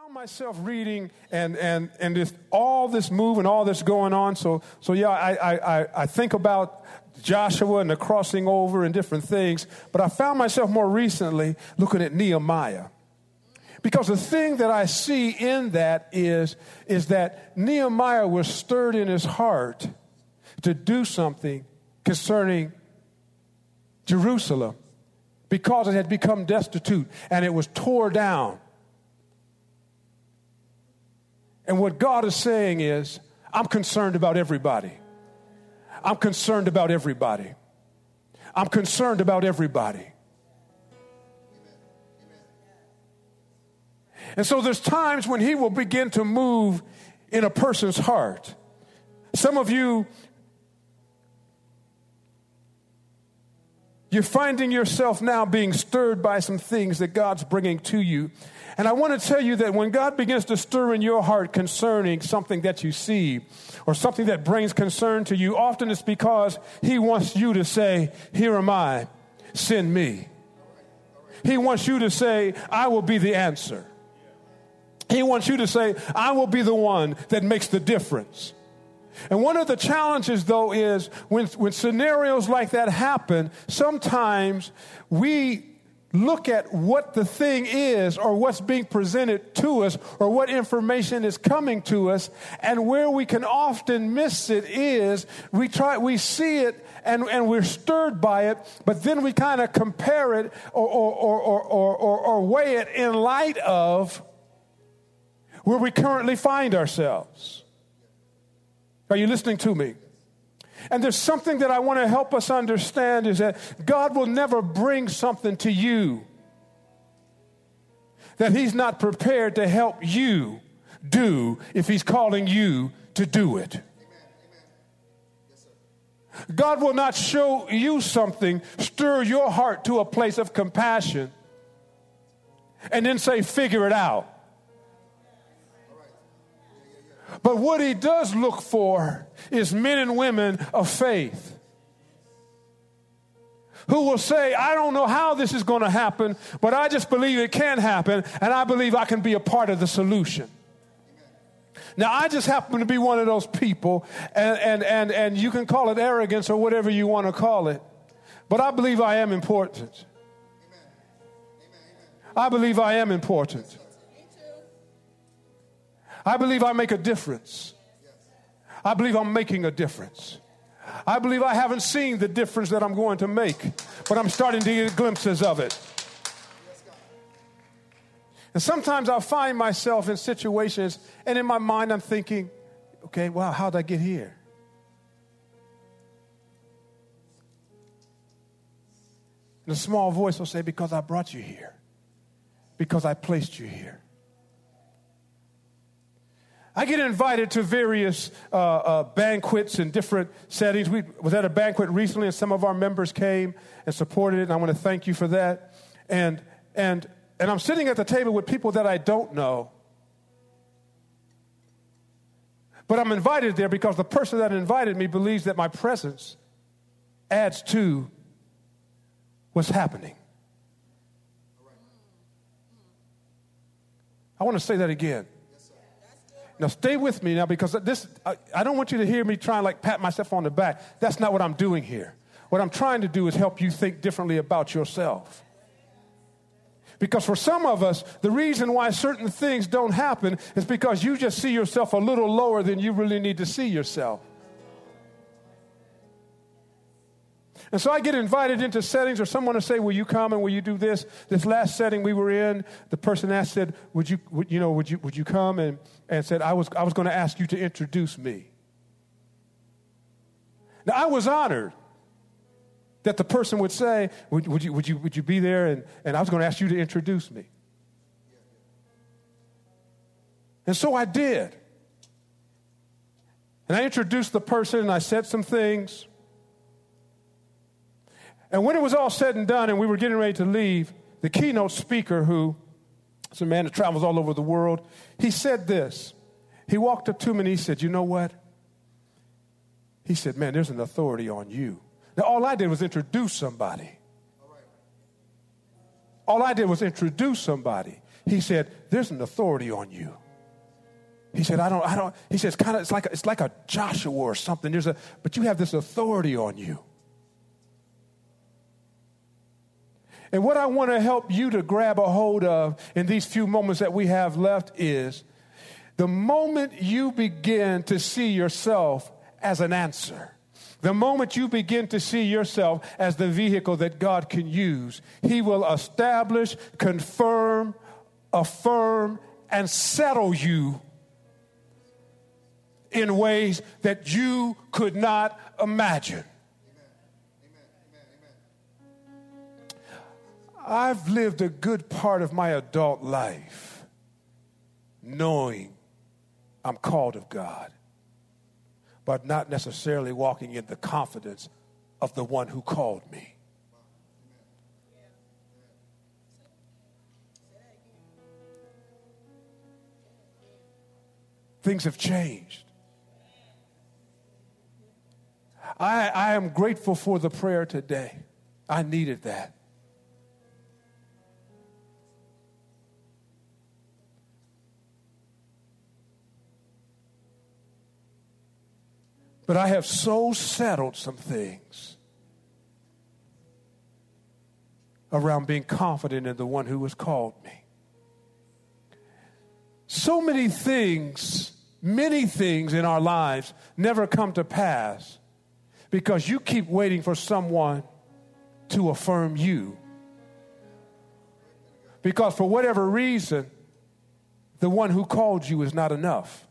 found myself reading and this, all this move and all this going on. So yeah, I think about Joshua and the crossing over and different things. But I found myself more recently looking at Nehemiah. Because the thing that I see in that is that Nehemiah was stirred in his heart to do something concerning Jerusalem because it had become destitute and it was tore down. And what God is saying is, I'm concerned about everybody. I'm concerned about everybody. I'm concerned about everybody. And so there's times when he will begin to move in a person's heart. Some of you, you're finding yourself now being stirred by some things that God's bringing to you. And I want to tell you that when God begins to stir in your heart concerning something that you see or something that brings concern to you, often it's because he wants you to say, here am I, send me. He wants you to say, I will be the answer. He wants you to say, I will be the one that makes the difference. And one of the challenges, though, is when scenarios like that happen, sometimes we look at what the thing is or what's being presented to us or what information is coming to us, and where we can often miss it is we see it and we're stirred by it, but then we kind of compare it or weigh it in light of where we currently find ourselves. Are you listening to me? And there's something that I want to help us understand is that God will never bring something to you that he's not prepared to help you do if he's calling you to do it. Amen. Yes, sir. God will not show you something, stir your heart to a place of compassion, and then say, figure it out. But what he does look for is men and women of faith who will say, I don't know how this is going to happen, but I just believe it can happen, and I believe I can be a part of the solution. Now, I just happen to be one of those people, and you can call it arrogance or whatever you want to call it, but I believe I am important. I believe I am important. I believe I make a difference. I believe I'm making a difference. I believe I haven't seen the difference that I'm going to make, but I'm starting to get glimpses of it. And sometimes I'll find myself in situations, and in my mind I'm thinking, okay, wow, how'd I get here? And a small voice will say, because I brought you here. Because I placed you here. I get invited to various banquets in different settings. We was at a banquet recently, and some of our members came and supported it, and I want to thank you for that. And I'm sitting at the table with people that I don't know. But I'm invited there because the person that invited me believes that my presence adds to what's happening. I want to say that again. Now, stay with me now, because I don't want you to hear me try and like pat myself on the back. That's not what I'm doing here. What I'm trying to do is help you think differently about yourself. Because for some of us, the reason why certain things don't happen is because you just see yourself a little lower than you really need to see yourself. And so I get invited into settings, or someone will say, will you come and will you do this? This last setting we were in, the person asked, said, would you come? And said, I was going to ask you to introduce me. Now, I was honored that the person would say, would you be there? And I was going to ask you to introduce me. And so I did. And I introduced the person, and I said some things. And when it was all said and done and we were getting ready to leave, the keynote speaker, who is a man that travels all over the world, he said this. He walked up to me and he said, you know what? He said, man, there's an authority on you. Now, all I did was introduce somebody. All I did was introduce somebody. He said, there's an authority on you. He said, he says, it's like a Joshua or something. But you have this authority on you. And what I want to help you to grab a hold of in these few moments that we have left is the moment you begin to see yourself as an answer, the moment you begin to see yourself as the vehicle that God can use, He will establish, confirm, affirm, and settle you in ways that you could not imagine. I've lived a good part of my adult life knowing I'm called of God, but not necessarily walking in the confidence of the one who called me. Things have changed. I am grateful for the prayer today. I needed that. But I have so settled some things around being confident in the one who has called me. So many things in our lives never come to pass because you keep waiting for someone to affirm you. Because for whatever reason, the one who called you is not enough.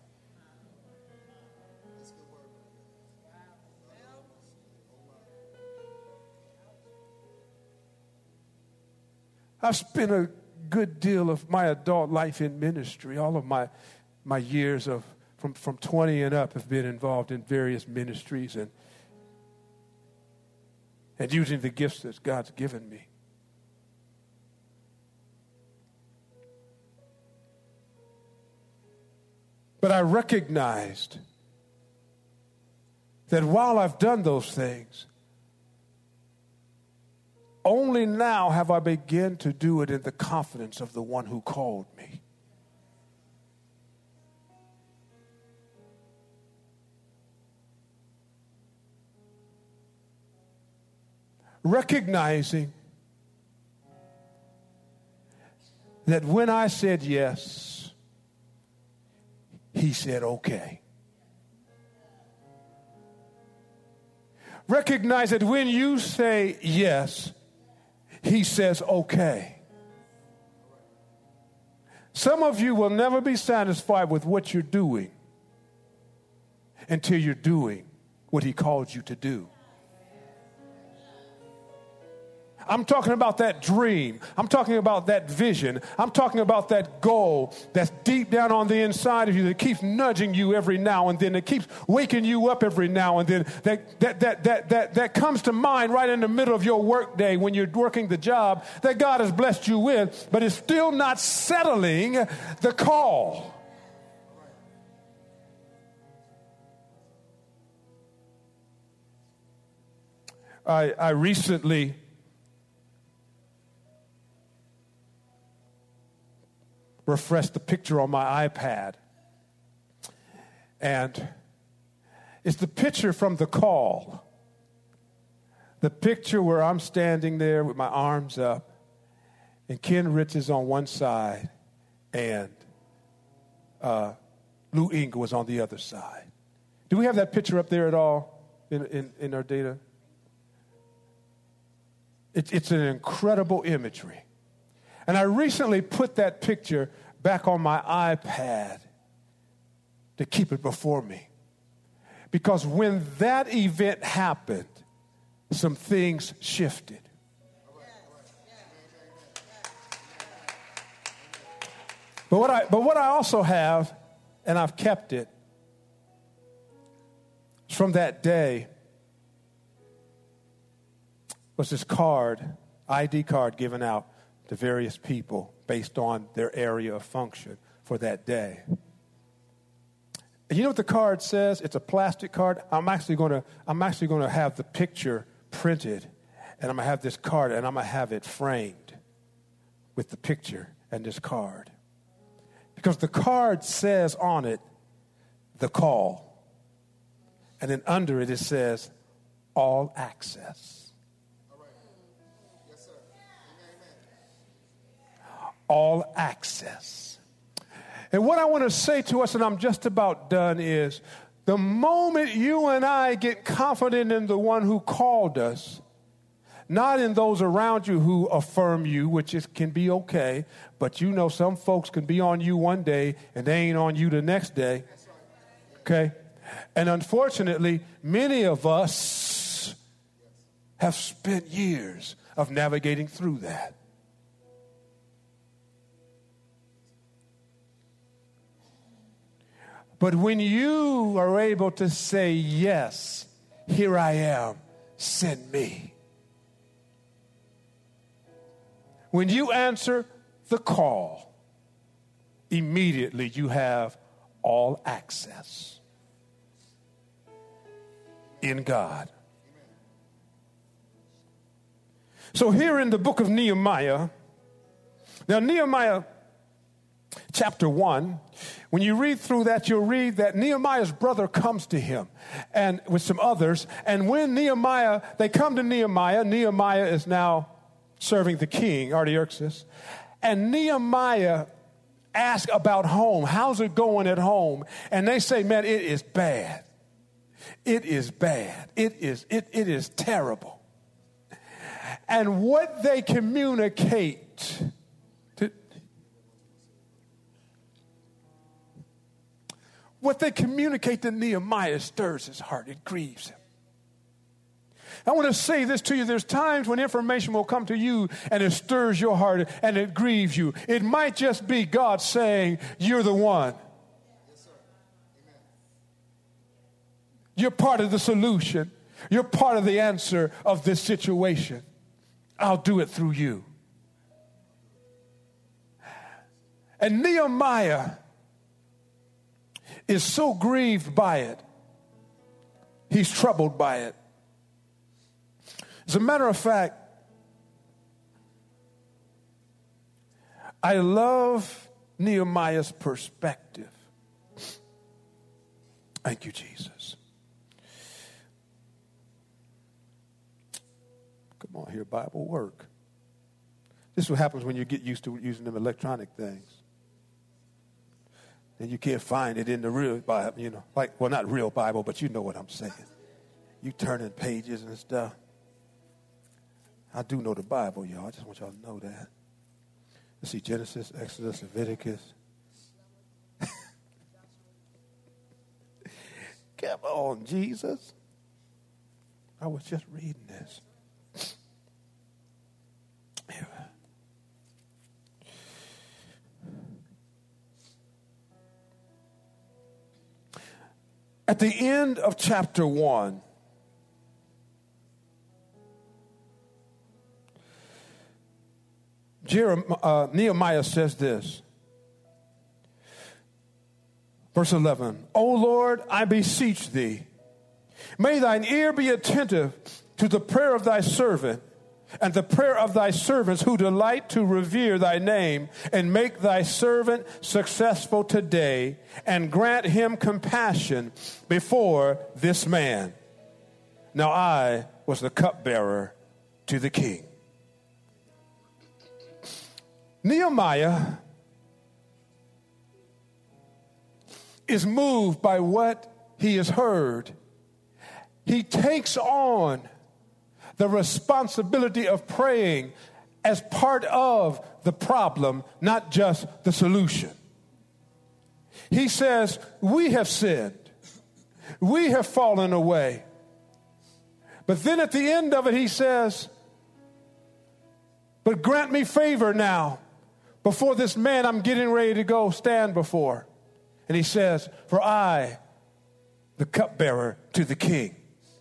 I've spent a good deal of my adult life in ministry. All of my years of from 20 and up have been involved in various ministries and using the gifts that God's given me. But I recognized that while I've done those things, only now have I begun to do it in the confidence of the one who called me. Recognizing that when I said yes, He said okay. Recognize that when you say yes, He says okay. Some of you will never be satisfied with what you're doing until you're doing what He called you to do. I'm talking about that dream. I'm talking about that vision. I'm talking about that goal that's deep down on the inside of you that keeps nudging you every now and then, that keeps waking you up every now and then, that comes to mind right in the middle of your work day when you're working the job that God has blessed you with, but it's still not settling the call. I recently refreshed the picture on my iPad. And it's the picture from The Call. The picture where I'm standing there with my arms up, and Ken Ritz is on one side, and Lou Engle was on the other side. Do we have that picture up there at all in our data? It's an incredible imagery. And I recently put that picture back on my iPad to keep it before me. Because when that event happened, some things shifted. But what I also have, and I've kept it, from that day, was this card, ID card given out to various people based on their area of function for that day. And you know what the card says? It's a plastic card. I'm actually going to have the picture printed, and I'm going to have this card, and I'm going to have it framed with the picture, and this card. Because the card says on it, the call. And then under it, it says, all access. All right. Yes, sir. Amen. All access. And what I want to say to us, and I'm just about done, is the moment you and I get confident in the one who called us, not in those around you who affirm you, which can be okay, but you know some folks can be on you one day and they ain't on you the next day. Okay? And unfortunately, many of us have spent years of navigating through that. But when you are able to say, yes, here I am, send me. When you answer the call, immediately you have all access in God. So here in the book of Nehemiah, now Nehemiah chapter 1, when you read through that, you'll read that Nehemiah's brother comes to him and with some others. And when they come to Nehemiah is now serving the king, Artaxerxes. And Nehemiah asks about home. How's it going at home? And they say, man, it is bad. It is bad. It is terrible. And what they communicate to Nehemiah stirs his heart. It grieves him. I want to say this to you. There's times when information will come to you and it stirs your heart and it grieves you. It might just be God saying, you're the one. Yes, sir. Amen. You're part of the solution. You're part of the answer of this situation. I'll do it through you. And Nehemiah is so grieved by it. He's troubled by it. As a matter of fact, I love Nehemiah's perspective. Thank you, Jesus. Come on here, Bible work. This is what happens when you get used to using them electronic things. And you can't find it in the real Bible, well, not real Bible, but you know what I'm saying. You turning pages and stuff. I do know the Bible, y'all. I just want y'all to know that. Let's see, Genesis, Exodus, Leviticus. Come on, Jesus. I was just reading this. At the end of chapter 1, Nehemiah says this. Verse 11, O Lord, I beseech thee, may thine ear be attentive to the prayer of thy servant and the prayer of thy servants who delight to revere thy name, and make thy servant successful today, and grant him compassion before this man. Now I was the cupbearer to the king. Nehemiah is moved by what he has heard. He takes on the responsibility of praying as part of the problem, not just the solution. He says, we have sinned. We have fallen away. But then at the end of it, he says, but grant me favor now before this man I'm getting ready to go stand before. And he says, for I, the cupbearer to the king.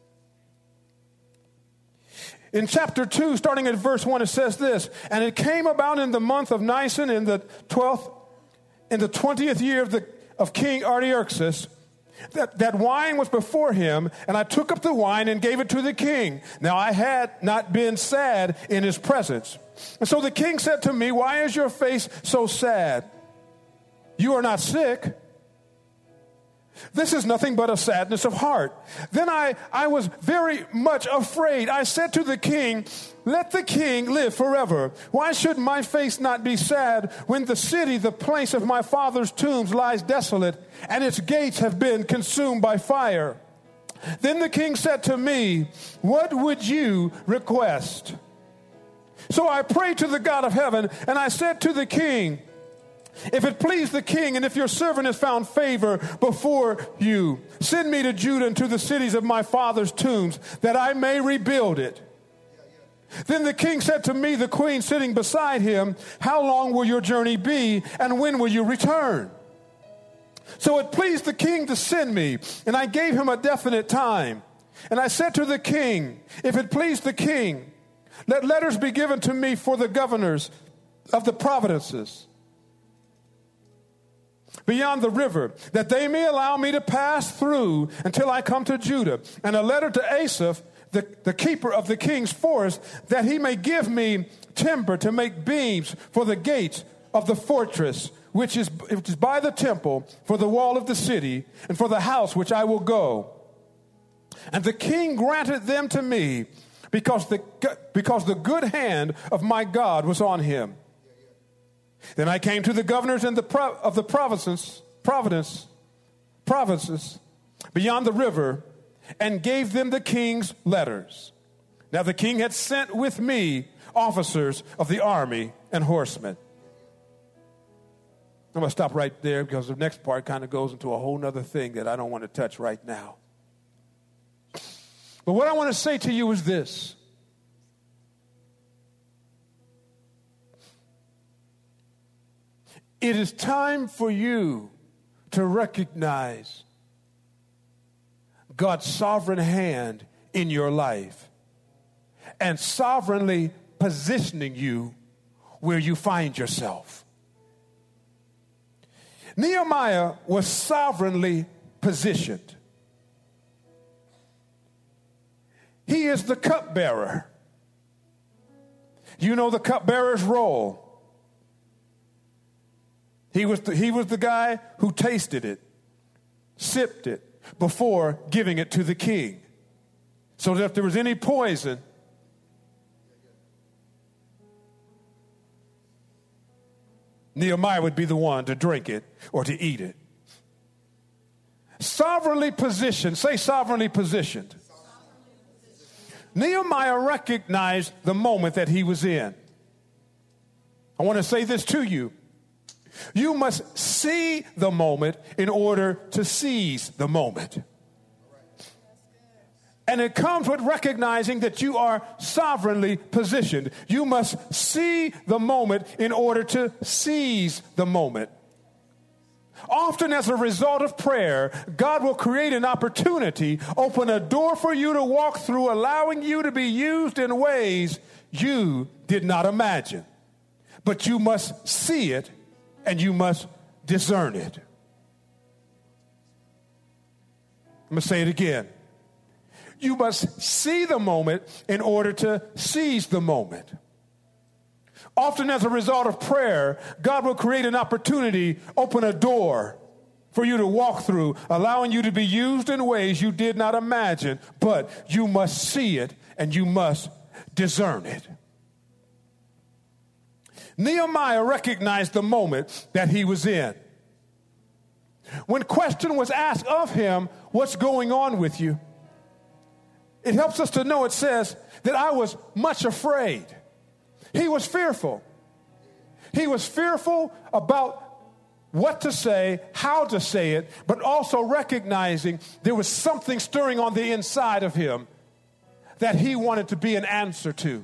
In chapter 2, starting at verse 1, it says this, and it came about in the month of Nisan in the 20th year of King Artaxerxes, That wine was before him, and I took up the wine and gave it to the king. Now I had not been sad in his presence. And so the king said to me, why is your face so sad? You are not sick. This is nothing but a sadness of heart. Then I was very much afraid. I said to the king, let the king live forever. Why should my face not be sad when the city, the place of my father's tombs, lies desolate, and its gates have been consumed by fire? Then the king said to me, what would you request? So I prayed to the God of heaven, and I said to the king, if it please the king, and if your servant has found favor before you, send me to Judah and to the cities of my father's tombs, that I may rebuild it. Then the king said to me, the queen sitting beside him, how long will your journey be, and when will you return? So it pleased the king to send me, and I gave him a definite time. And I said to the king, if it please the king, let letters be given to me for the governors of the provinces beyond the river, that they may allow me to pass through until I come to Judah, and a letter to Asaph, the keeper of the king's forest, that he may give me timber to make beams for the gates of the fortress, which is by the temple, for the wall of the city, and for the house which I will go. And the king granted them to me, because the good hand of my God was on him. Then I came to the governors of the provinces beyond the river, and gave them the king's letters. Now the king had sent with me officers of the army and horsemen. I'm going to stop right there, because the next part kind of goes into a whole other thing that I don't want to touch right now. But what I want to say to you is this. It is time for you to recognize God's sovereign hand in your life and sovereignly positioning you where you find yourself. Nehemiah was sovereignly positioned. He is the cupbearer. You know the cupbearer's role. He was the guy who tasted it, sipped it, before giving it to the king. So that if there was any poison, Nehemiah would be the one to drink it or to eat it. Sovereignly positioned. Say sovereignly positioned. Nehemiah recognized the moment that he was in. I want to say this to you. You must see the moment in order to seize the moment. And it comes with recognizing that you are sovereignly positioned. You must see the moment in order to seize the moment. Often as a result of prayer, God will create an opportunity, open a door for you to walk through, allowing you to be used in ways you did not imagine. But you must see it and you must discern it. I'm going to say it again. You must see the moment in order to seize the moment. Often as a result of prayer, God will create an opportunity, open a door for you to walk through, allowing you to be used in ways you did not imagine, but you must see it and you must discern it. Nehemiah recognized the moment that he was in. When question was asked of him, what's going on with you? It helps us to know, it says, that I was much afraid. He was fearful. He was fearful about what to say, how to say it, but also recognizing there was something stirring on the inside of him that he wanted to be an answer to.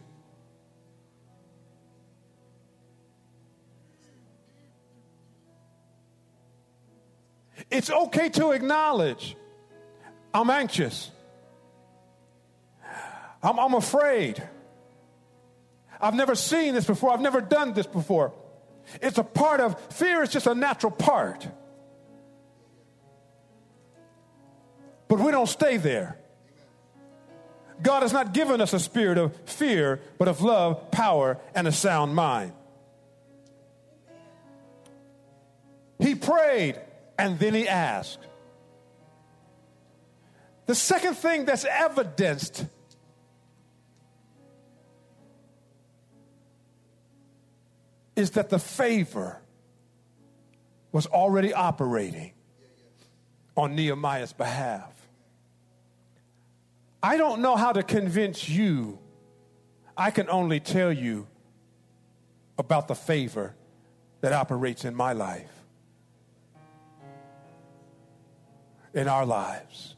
It's okay to acknowledge, I'm anxious. I'm afraid. I've never seen this before. I've never done this before. It's a part of fear. It's just a natural part. But we don't stay there. God has not given us a spirit of fear, but of love, power, and a sound mind. He prayed, and then he asked. The second thing that's evidenced is that the favor was already operating on Nehemiah's behalf. I don't know how to convince you. I can only tell you about the favor that operates in my life, in our lives.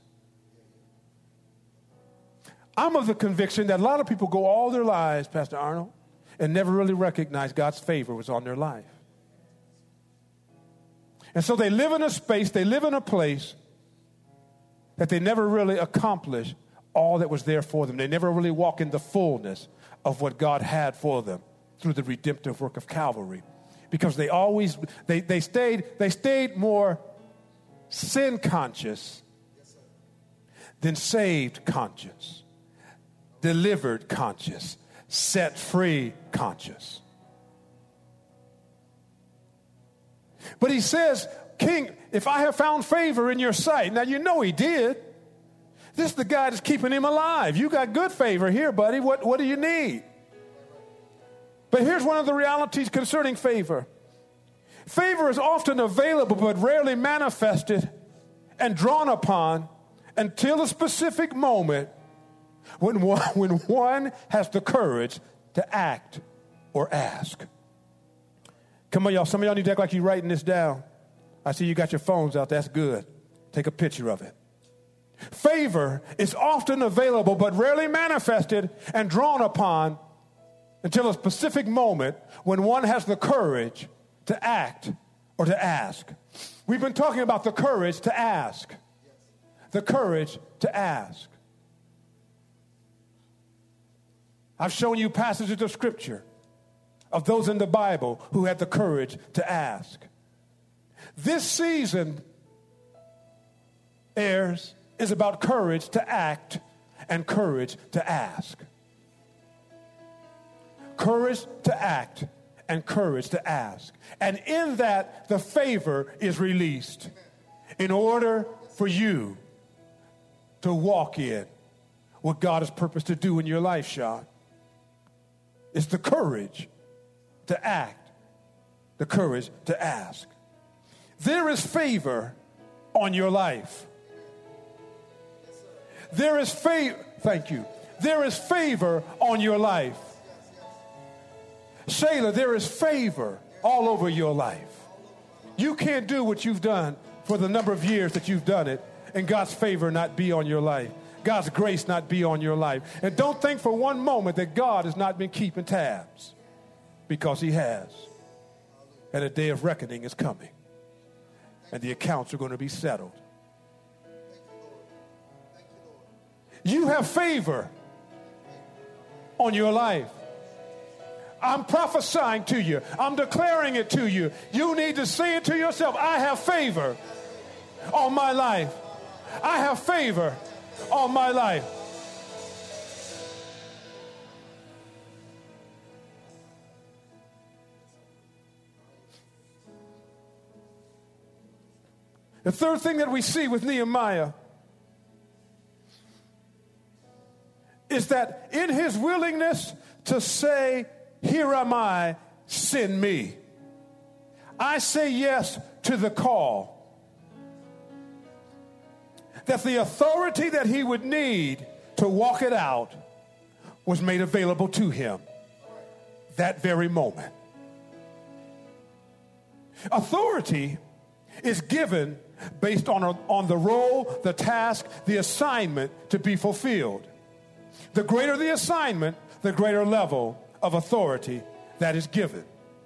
I'm of the conviction that a lot of people go all their lives, Pastor Arnold, and never really recognize God's favor was on their life. And so they live in a space, they live in a place that they never really accomplish all that was there for them. They never really walk in the fullness of what God had for them through the redemptive work of Calvary. Because they stayed more sin conscious than saved conscious, delivered conscious, set free conscious. But he says, King, if I have found favor in your sight. Now, you know he did. This is the guy that's keeping him alive. You got good favor here, buddy. What do you need? But here's one of the realities concerning favor. Favor is often available but rarely manifested and drawn upon until a specific moment when one has the courage to act or ask. Come on, y'all. Some of y'all need to act like you're writing this down. I see you got your phones out. That's good. Take a picture of it. Favor is often available but rarely manifested and drawn upon until a specific moment when one has the courage to act or to ask. We've been talking about the courage to ask. The courage to ask. I've shown you passages of Scripture of those in the Bible who had the courage to ask. This season, heirs, is about courage to act and courage to ask. Courage to act and courage to ask. And in that, the favor is released in order for you to walk in what God has purposed to do in your life, Sean. It's the courage to act, the courage to ask. There is favor on your life. There is favor, thank you. There is favor on your life. Shayla, there is favor all over your life. You can't do what you've done for the number of years that you've done it and God's favor not be on your life. God's grace not be on your life. And don't think for one moment that God has not been keeping tabs, because he has. And a day of reckoning is coming. And the accounts are going to be settled. You have favor on your life. I'm prophesying to you. I'm declaring it to you. You need to say it to yourself. I have favor on my life. I have favor on my life. The third thing that we see with Nehemiah is that in his willingness to say, "Here am I, send me," I say yes to the call. That the authority that he would need to walk it out was made available to him that very moment. Authority is given based on the role, the task, the assignment to be fulfilled. The greater the assignment, the greater level of authority that is given.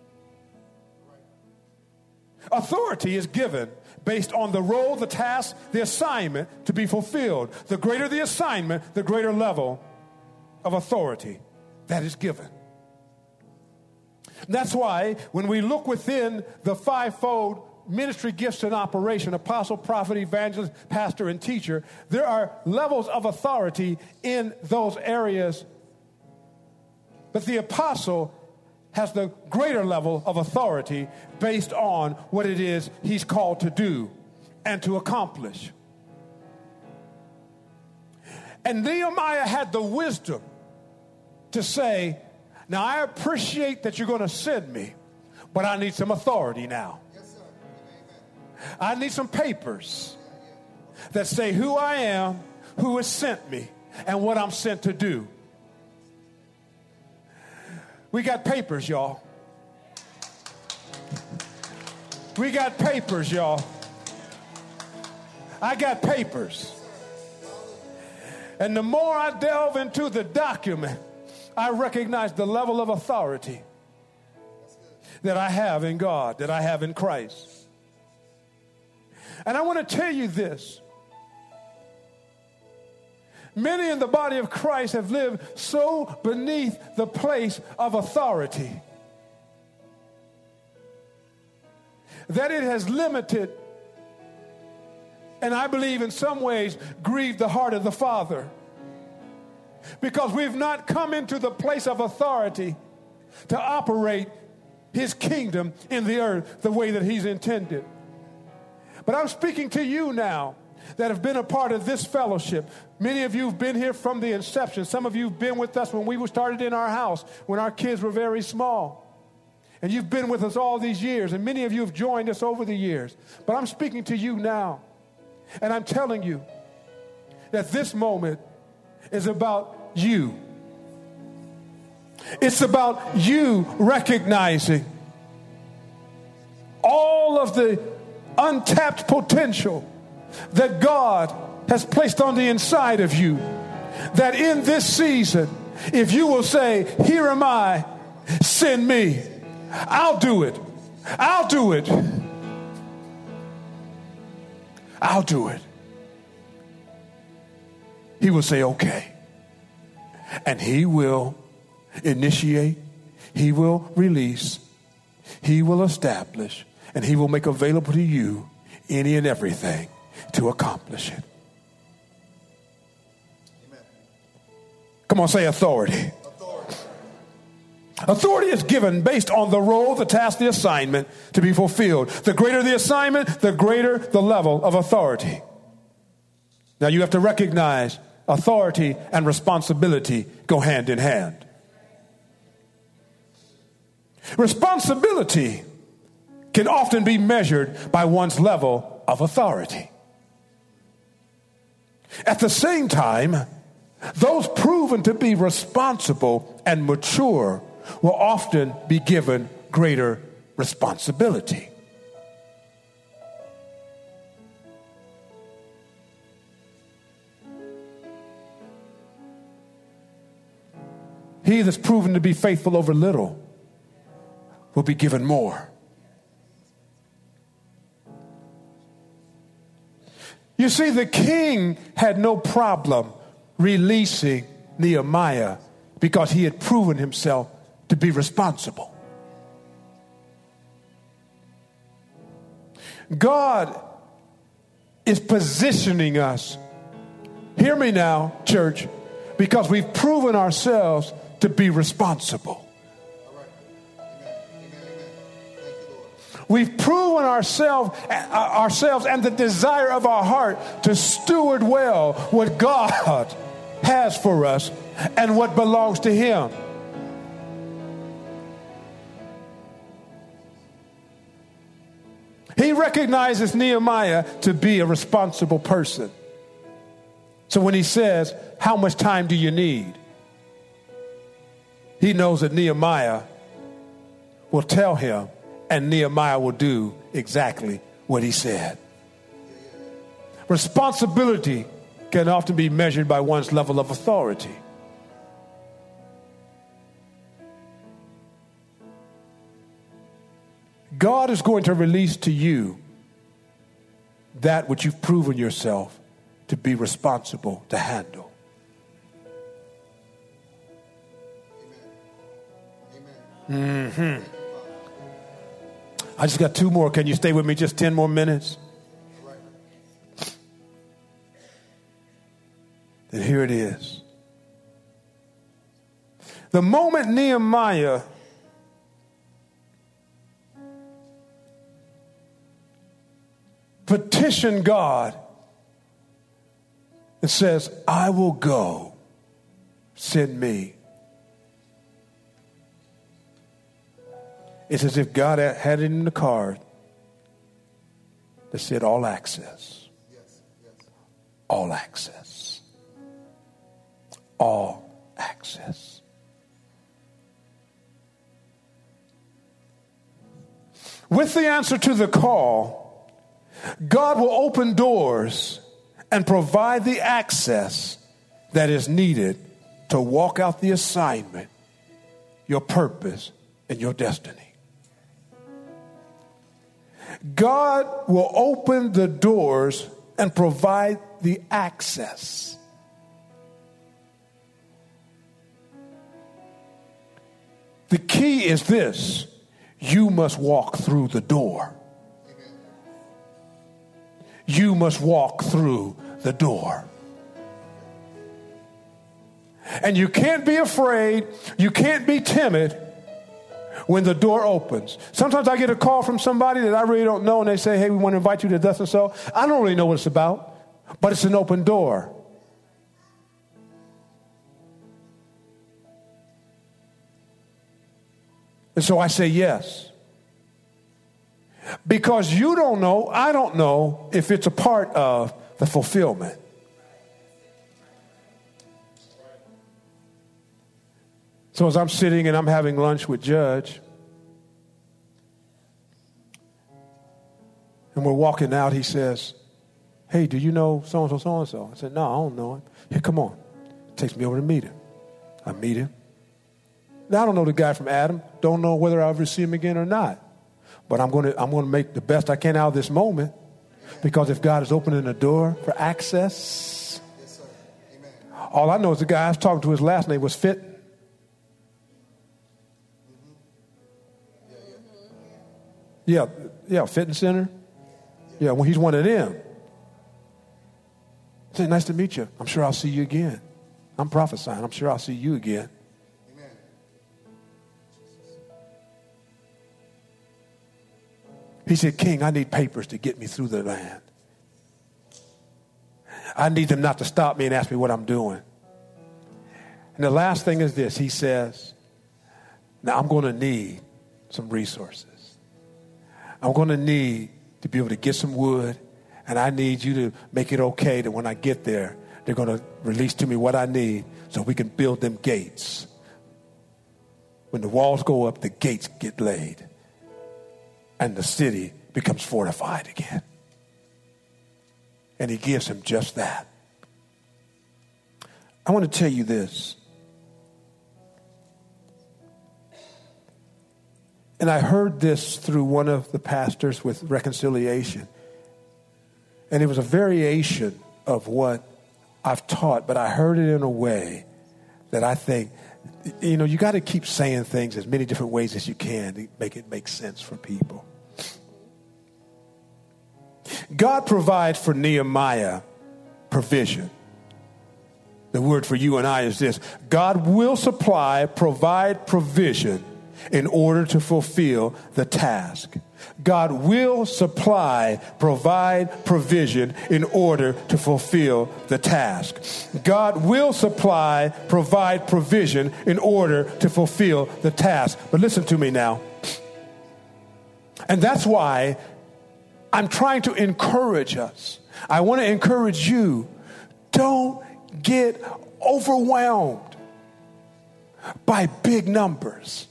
Authority is given based on the role, the task, the assignment to be fulfilled. The greater the assignment, the greater level of authority that is given. That's why when we look within the fivefold ministry gifts in operation, apostle, prophet, evangelist, pastor, and teacher, there are levels of authority in those areas. But the apostle has the greater level of authority based on what it is he's called to do and to accomplish. And Nehemiah had the wisdom to say, now I appreciate that you're going to send me, but I need some authority now. Yes, sir. Amen. I need some papers that say who I am, who has sent me, and what I'm sent to do. We got papers, y'all. We got papers, y'all. I got papers. And the more I delve into the document, I recognize the level of authority that I have in God, that I have in Christ. And I want to tell you this. Many in the body of Christ have lived so beneath the place of authority that it has limited, and I believe in some ways grieved the heart of the Father, because we've not come into the place of authority to operate his kingdom in the earth the way that he's intended. But I'm speaking to you now that have been a part of this fellowship. Many of you have been here from the inception. Some of you have been with us when we started in our house, when our kids were very small. And you've been with us all these years, and many of you have joined us over the years. But I'm speaking to you now, and I'm telling you that this moment is about you. It's about you recognizing all of the untapped potential that God has placed on the inside of you. That in this season, if you will say, here am I, send me, I'll do it. I'll do it. I'll do it. He will say, okay. And he will initiate, he will release, he will establish, and he will make available to you any and everything to accomplish it. Amen. Come on, say authority. Authority is given based on the role, the task, the assignment to be fulfilled. The greater the assignment, the greater the level of authority. Now you have to recognize authority and responsibility go hand in hand. Responsibility can often be measured by one's level of authority. At the same time, those proven to be responsible and mature will often be given greater responsibility. He that's proven to be faithful over little will be given more. You see, the king had no problem releasing Nehemiah because he had proven himself to be responsible. God is positioning us, hear me now, church, because we've proven ourselves to be responsible. All right. Amen. Amen. Amen. Thank you, Lord. We've proven ourselves and the desire of our heart to steward well what God has for us and what belongs to him. He recognizes Nehemiah to be a responsible person. So when he says, how much time do you need? He knows that Nehemiah will tell him, and Nehemiah will do exactly what he said. Responsibility can often be measured by one's level of authority. God is going to release to you that which you've proven yourself to be responsible to handle. Amen. Mm-hmm. I just got 2 more. Can you stay with me just 10 more minutes? And here it is. The moment Nehemiah petitioned God and says, I will go, send me. It's as if God had it in the card that said all access. All access. All access. With the answer to the call, God will open doors and provide the access that is needed to walk out the assignment, your purpose, and your destiny. God will open the doors and provide the access. The key is this: you must walk through the door. You must walk through the door. And you can't be afraid, you can't be timid when the door opens. Sometimes I get a call from somebody that I really don't know, and they say, hey, we want to invite you to thus and so. I don't really know what it's about, but it's an open door. And so I say yes. Because you don't know, I don't know if it's a part of the fulfillment. So as I'm sitting and I'm having lunch with Judge, and we're walking out, he says, hey, do you know so-and-so, so-and-so? I said, no, I don't know him. Here, come on. Takes me over to meet him. I meet him. Now, I don't know the guy from Adam. Don't know whether I'll ever see him again or not. But I'm going to make the best I can out of this moment, because if God is opening the door for access, yes, sir. Amen. All I know is the guy I was talking to, his last name was Fitton. Yeah, Fitness Center. Yeah, well, he's one of them. I said, nice to meet you. I'm sure I'll see you again. I'm prophesying. I'm sure I'll see you again. Amen. He said, King, I need papers to get me through the land. I need them not to stop me and ask me what I'm doing. And the last thing is this. He says, now I'm going to need some resources. I'm going to need to be able to get some wood, and I need you to make it okay that when I get there, they're going to release to me what I need so we can build them gates. When the walls go up, the gates get laid, and the city becomes fortified again. And he gives him just that. I want to tell you this. And I heard this through one of the pastors with reconciliation. And it was a variation of what I've taught, but I heard it in a way that I think, you got to keep saying things as many different ways as you can to make it make sense for people. God provides for Nehemiah provision. The word for you and I is this: God will provide provision in order to fulfill the task. God will provide provision in order to fulfill the task. God will provide provision in order to fulfill the task. But listen to me now. And that's why I'm trying to encourage us. I want to encourage you. Don't get overwhelmed by big numbers.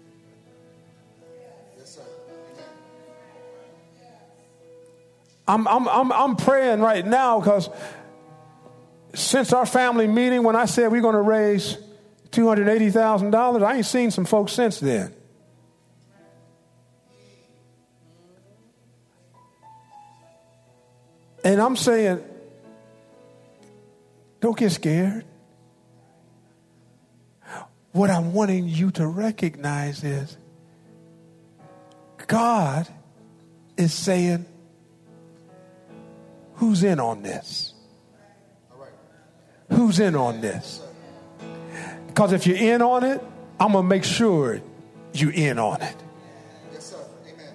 I'm praying right now because since our family meeting, when I said we're going to raise $280,000, I ain't seen some folks since then. And I'm saying, don't get scared. What I'm wanting you to recognize is God is saying, who's in on this? Who's in on this? Because if you're in on it, I'm going to make sure you're in on it. Yes, sir. Amen.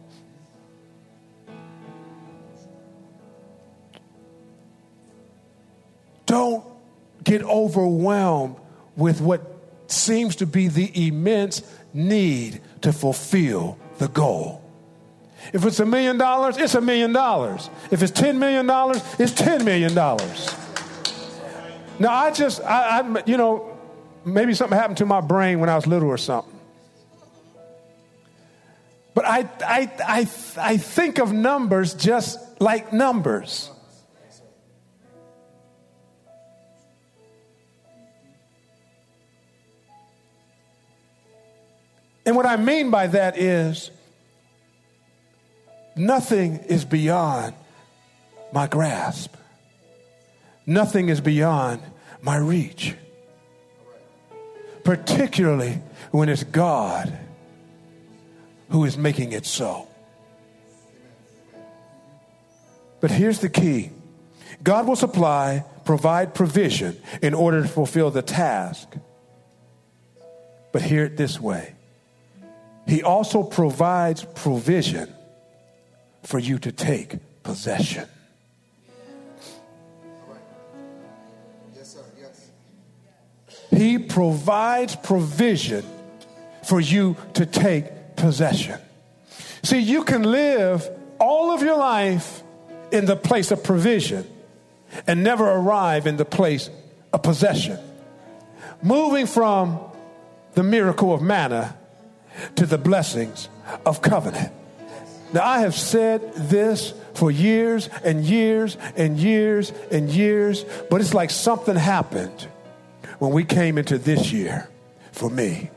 Don't get overwhelmed with what seems to be the immense need to fulfill the goal. If it's $1 million, it's $1 million. If it's $10 million, it's $10 million. Now, maybe something happened to my brain when I was little or something. But I think of numbers just like numbers. And what I mean by that is nothing is beyond my grasp. Nothing is beyond my reach. Particularly when it's God who is making it so. But here's the key. God will provide provision in order to fulfill the task. But hear it this way. He also provides provision for you to take possession. Yes, sir. Yes. He provides provision for you to take possession. See, you can live all of your life in the place of provision and never arrive in the place of possession. Moving from the miracle of manna to the blessings of covenant. Now, I have said this for years and years and years and years, but it's like something happened when we came into this year for me.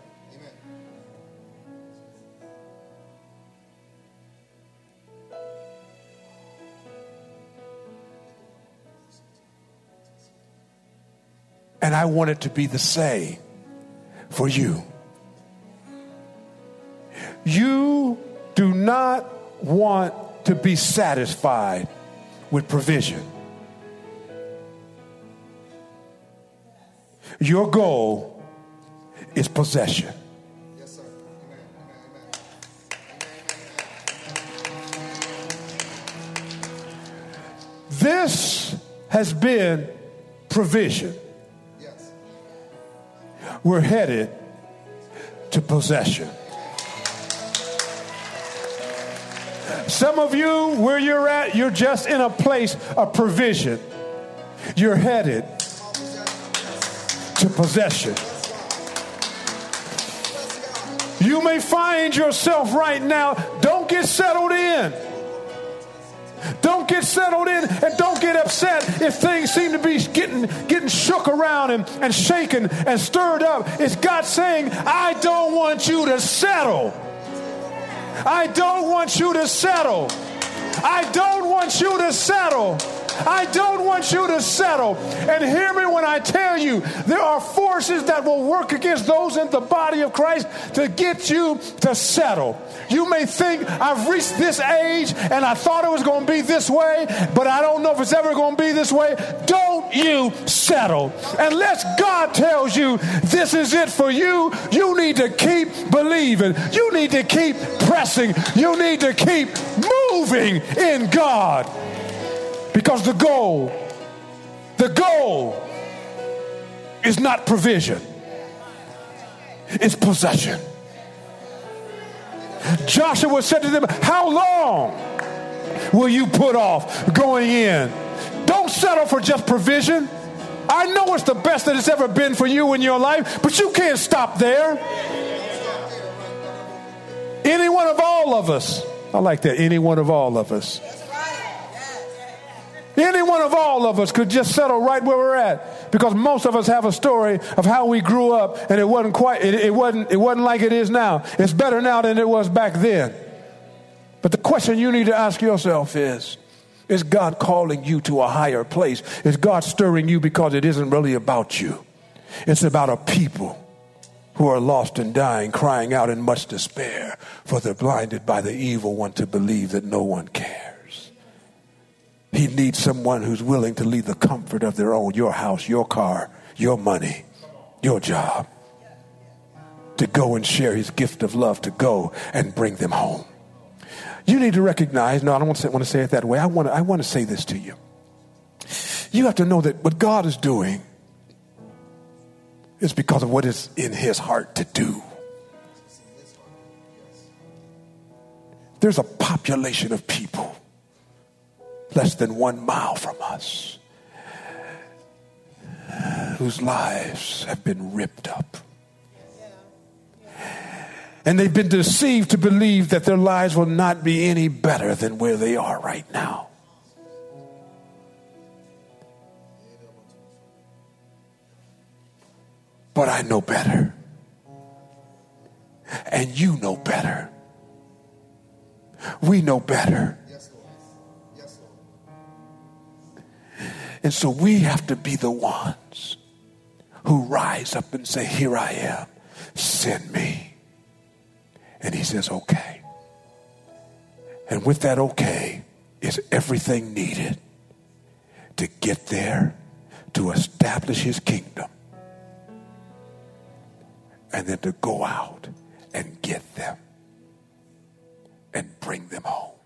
And I want it to be the same for you. You do not want to be satisfied with provision. Your goal is possession. Yes, sir. Amen. This has been provision. Yes. We're headed to possession. Some of you, where you're at, you're just in a place of provision. You're headed to possession. You may find yourself right now, don't get settled in. Don't get settled in and don't get upset if things seem to be getting shook around and shaken and stirred up. It's God saying, I don't want you to settle. I don't want you to settle. I don't want you to settle. I don't want you to settle. And hear me when I tell you, there are forces that will work against those in the body of Christ to get you to settle. You may think, I've reached this age and I thought it was going to be this way, but I don't know if it's ever going to be this way. Don't you settle. Unless God tells you this is it for you, you need to keep believing. You need to keep pressing. You need to keep moving in God. Because the goal is not provision. It's possession. Joshua said to them, how long will you put off going in? Don't settle for just provision. I know it's the best that it's ever been for you in your life, but you can't stop there. Any one of all of us, I like that, any one of all of us. Any one of all of us could just settle right where we're at, because most of us have a story of how we grew up, and it wasn't like it is now. It's better now than it was back then. But the question you need to ask yourself is God calling you to a higher place? Is God stirring you because it isn't really about you? It's about a people who are lost and dying, crying out in much despair, for they're blinded by the evil one to believe that no one cares. He needs someone who's willing to leave the comfort of their own, your house, your car, your money, your job, to go and share his gift of love, to go and bring them home. You need to recognize, no, I don't want to say it that way. I want to say this to you. You have to know that what God is doing is because of what is in his heart to do. There's a population of people less than 1 mile from us whose lives have been ripped up. And they've been deceived to believe that their lives will not be any better than where they are right now. But I know better. And you know better. We know better. Yes, Lord. Yes, Lord. And so we have to be the ones who rise up and say, here I am, send me. And he says, okay. And with that okay is everything needed to get there, to establish his kingdom, and then to go out and get them and bring them home.